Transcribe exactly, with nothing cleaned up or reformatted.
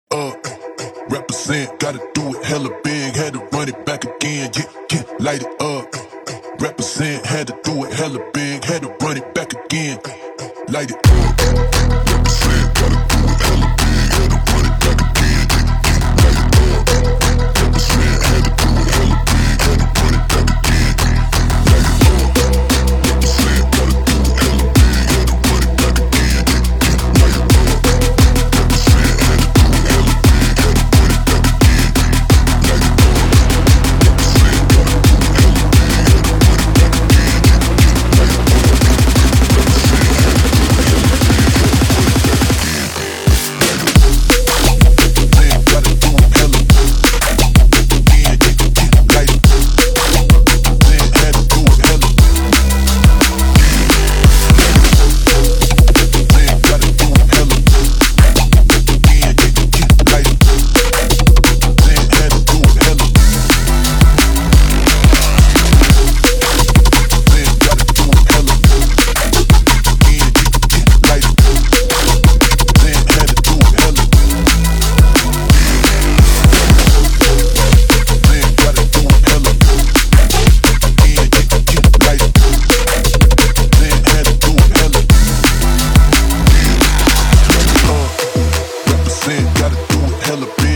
Uh, represent, gotta do it hella big, had to run it back again, yeah, yeah, light it up. Represent, had to do it hella big, had to run it back again, light it up. Represent, gotta do it hella big, had to run it back again, yeah, yeah, light it up. Represent, had to do it hella big, had to run it back again, light it up. Represent, gotta do it hella big, had to run it back again, yeah, yeah, light it up. Represent, had to do it hella big, had to run it back again, light it up. Represent, gotta do it hella big, had to run it back again, yeah, yeah, light it up. Represent, had to do it hella big, had to run it back again, light it up. Represent, gotta do it hella again, yeah, yeah, light it up. Represent, had to do it hella again, light it up. Represent, gotta do it hella again, yeah, yeah, light it up. Represent, had to do it hella again, gotta do it hella again, yeah, yeah, light it up. Represent, had to do it hella again, Represent, gotta do it hella again, yeah, yeah, light it up. Represent, had to do it hella again, uh, represent, gotta do it hella big.